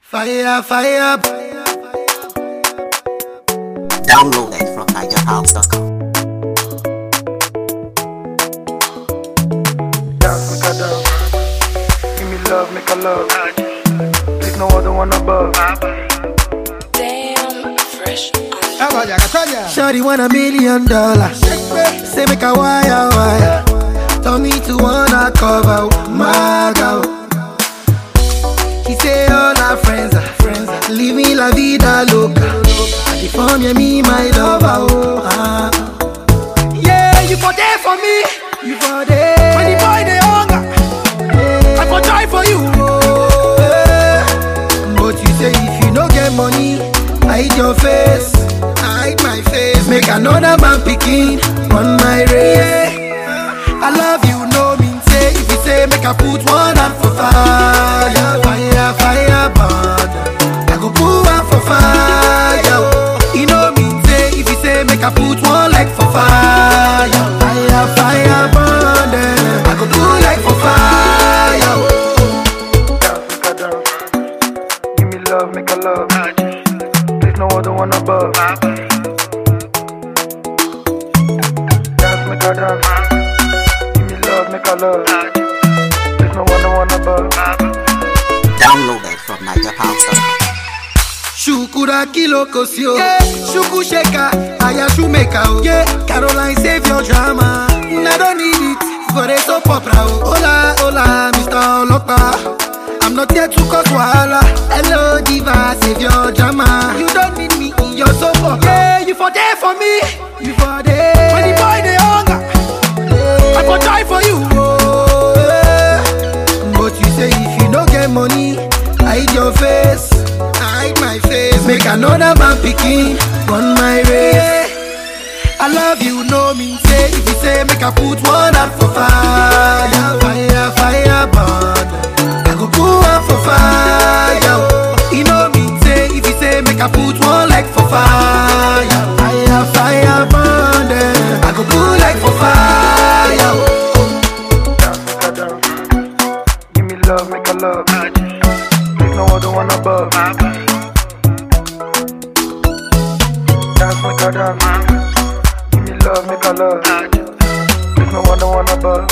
Fire, fire. Download it from NigerHouse.com. Dance, make a dance. Give me love, make a love. There's no other one above. Damn, fresh. Shawty want $1 million. Say make a wire. Tell me to wanna cover my girl. She say all our friends are living la vida loca. I define me my lover. Yeah, you for there for me. You for there. When the boy they hunger, I for try for you. But you say if you no get money, hide your face. Hide my face. Make another man picking on my race. I love you, no mean say. If you say make I put one hand for fire, fire burn. I go put one for fire. You know mean say. If you say make I put one leg for fire, fire burn. I go put leg for fire. Dance, make a dance. Give me love, make a love. There's no other one above. Dance, make a dance. Give me love, make a love. There's no one above. Download it from NigerHouse.com. Shukura kilo kosio, yeah. Shuku sheka, aya shumeka, oh. Yeah. Caroline save your drama. I don't need it for a soap opera. Oh. Hola, hola, Mr. Olopa. I'm not here to cause wahala. Hello, diva, save your drama. You don't need me in your soap opera. Yeah, you for there for me. You for there. When the boy they hunger, yeah. I for die for you. Oh. Yeah. But you say if you don't get money, hide your face. Hide my face. Make another man picking on my race. I love you, no mean say. If you say make I put one hand for fire, fire burn. I go put one for fire. You know mean say. If you say make I put one leg for fire, fire burn. I go put leg for fire. Dance, make a dance. Give me love, make a love. There's no other one above. Dance, make a dance. Give me love, make a love. There's no other one above.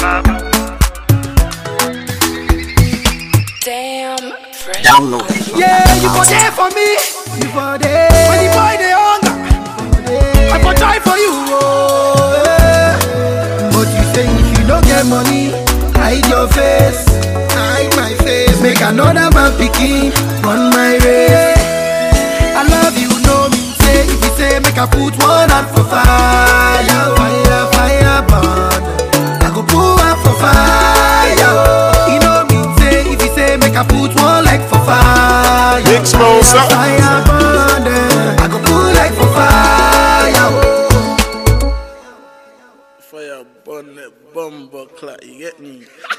Damn, fresh. Download it from Yeah, you for NigerHouse.com. there for me. You for there. When the boy they hunger, I for try for you. Oh, yeah. But you say if you don't get money, hide your face. Hide my face. Make another man picking on my race. I love you, no mean say. If you say make I put one hand for fire, fire burn. I go put one for fire. You know mean say. If you say make I put one leg for fire, Big Smoke, something. fire burn. I go put leg for fire. Fire burn that bumper clock, you get me?